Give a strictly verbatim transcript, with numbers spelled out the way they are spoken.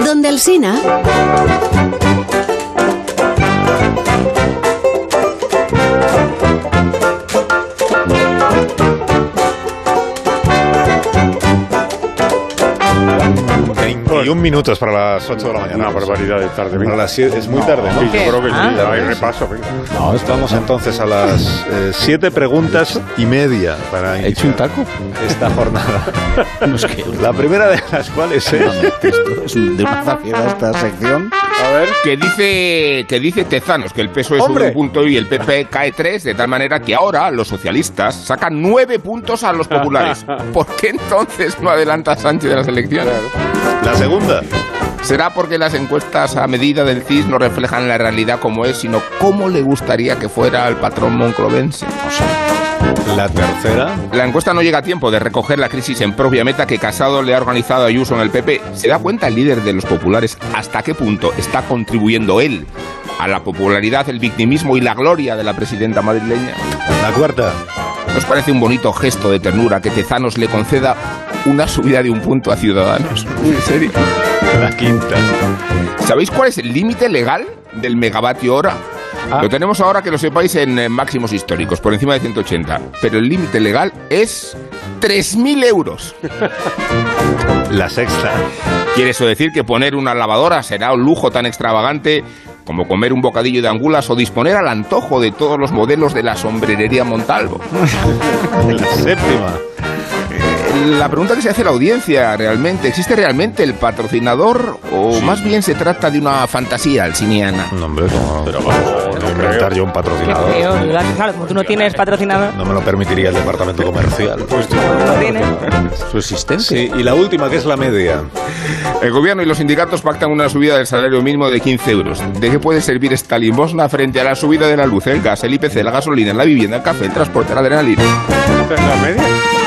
Donde Alsina. veintiún minutos para las ocho de la mañana. Una barbaridad de tarde. Para las siete, es muy tarde, ¿no? Sí, yo creo que sí. Ah, Hay repaso, venga. No, estamos entonces a las eh, siete preguntas y media para ¿He hecho un taco? esta jornada. La primera de las cuales es... Es de una facilidad esta sección. A ver. Que dice, que dice Tezanos que el P S O E ¡Hombre! sube un punto y el P P cae tres, de tal manera que ahora los socialistas sacan nueve puntos a los populares. ¿Por qué entonces no adelanta Sánchez de las elecciones? La segunda. ¿Será porque las encuestas a medida del C I S no reflejan la realidad como es, sino cómo le gustaría que fuera al patrón monclovense? O sea, La tercera. la encuesta no llega a tiempo de recoger la crisis en propia meta que Casado le ha organizado a Ayuso en el P P. ¿Se da cuenta el líder de los populares hasta qué punto está contribuyendo él a la popularidad, el victimismo y la gloria de la presidenta madrileña? La cuarta. ¿Nos parece un bonito gesto de ternura que Tezanos le conceda una subida de un punto a Ciudadanos? ¿En serio? La quinta. ¿Sabéis cuál es el límite legal del megavatio hora? Ah. Lo tenemos ahora, que lo sepáis, en eh, máximos históricos, por encima de ciento ochenta. Pero el límite legal es tres mil euros. La sexta. ¿Quiere eso decir que poner una lavadora será un lujo tan extravagante como comer un bocadillo de angulas o disponer al antojo de todos los modelos de la sombrerería Montalvo? La séptima. La pregunta que se hace la audiencia realmente, ¿existe realmente el patrocinador o sí, más bien se trata de una fantasía alsiniana? No, hombre, no, pero vamos, no inventar yo un patrocinador. Qué feo, claro, como tú no tienes patrocinador. No me lo permitiría el departamento comercial. Pues no tienes. Su existente. Sí, y la última, que es la media. El gobierno y los sindicatos pactan una subida del salario mínimo de quince euros. ¿De qué puede servir esta limosna frente a la subida de la luz, el gas, el I P C, la gasolina, la vivienda, el café, el transporte, la adrenalina? ¿Esta es la media?